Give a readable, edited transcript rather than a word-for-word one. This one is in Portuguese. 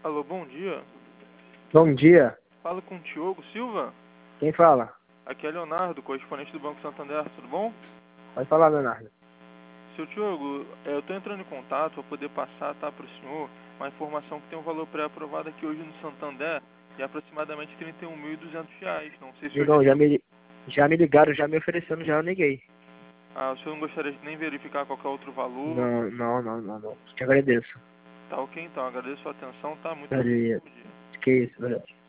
Alô, bom dia. Bom dia. Falo com o Diogo Silva. Quem fala? Aqui é Leonardo, correspondente do Banco Santander, tudo bom? Pode falar, Leonardo. Seu Diogo, eu estou entrando em contato para poder passar para o senhor uma informação que tem um valor pré-aprovado aqui hoje no Santander de aproximadamente R$ 31.200. Não sei se Digão, hoje... já me ligaram, já me ofereceram, já eu neguei. o senhor não gostaria de nem verificar qualquer outro valor? Não. Te agradeço. Tá ok, então. Agradeço a sua atenção, tá? Muito Prazer. bom dia. Que isso, verdade.